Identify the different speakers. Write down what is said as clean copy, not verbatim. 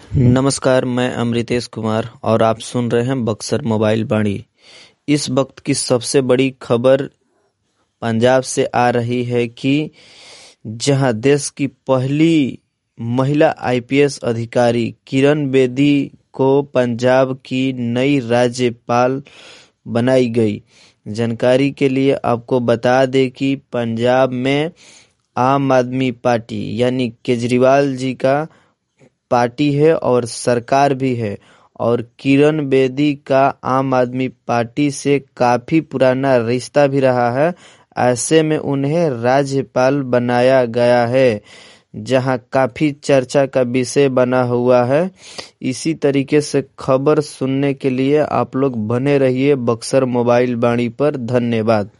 Speaker 1: नमस्कार, मैं अमृतेश कुमार और आप सुन रहे हैं बक्सर मोबाइल वाणी। इस वक्त की सबसे बड़ी खबर पंजाब से आ रही है कि जहां देश की पहली महिला आईपीएस अधिकारी किरण बेदी को पंजाब की नई राज्यपाल बनाई गई। जानकारी के लिए आपको बता दें कि पंजाब में आम आदमी पार्टी यानी केजरीवाल जी का पार्टी है और सरकार भी है और किरण बेदी का आम आदमी पार्टी से काफी पुराना रिश्ता भी रहा है। ऐसे में उन्हें राज्यपाल बनाया गया है, जहां काफी चर्चा का विषय बना हुआ है। इसी तरीके से खबर सुनने के लिए आप लोग बने रहिए बक्सर मोबाइल वाणी पर। धन्यवाद।